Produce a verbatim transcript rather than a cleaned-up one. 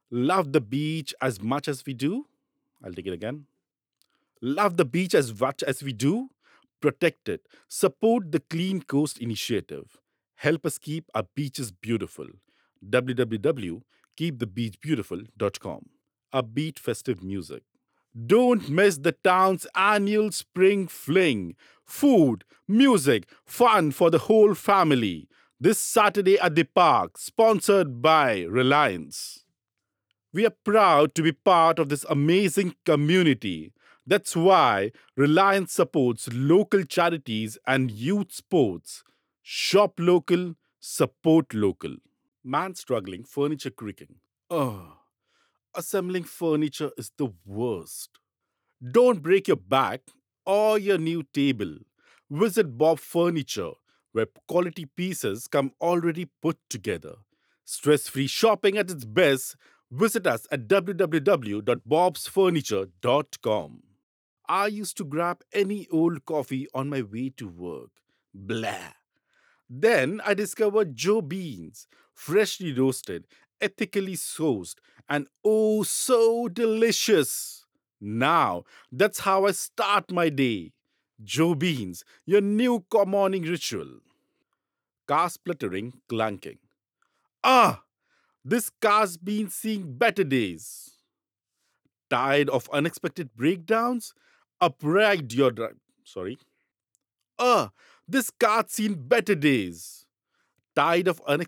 Love the beach as much as we do? I'll take it again. Love the beach as much as we do? Protect it. Support the Clean Coast Initiative. Help us keep our beaches beautiful. w w w dot keep the beach beautiful dot com. Upbeat festive music. Don't miss the town's annual spring fling. Food, music, fun for the whole family. This Saturday at the park, sponsored by Reliance. We are proud to be part of this amazing community. That's why Reliance supports local charities and youth sports. Shop local, support local. Man struggling, furniture creaking. Oh, assembling furniture is the worst. Don't break your back or your new table. Visit Bob Furniture, where quality pieces come already put together. Stress free shopping at its best. Visit us at w w w dot bobs furniture dot com. I used to grab any old coffee on my way to work. Blah. Then I discovered Joe Beans, freshly roasted, ethically sourced, and oh so delicious. Now, that's how I start my day. Joe Beans, your new co- morning ritual. Car spluttering, clanking. Ah, this car's been seeing better days. Tired of unexpected breakdowns? Upright your drive. Sorry. Ah, this car's seen better days. Tired of unexpected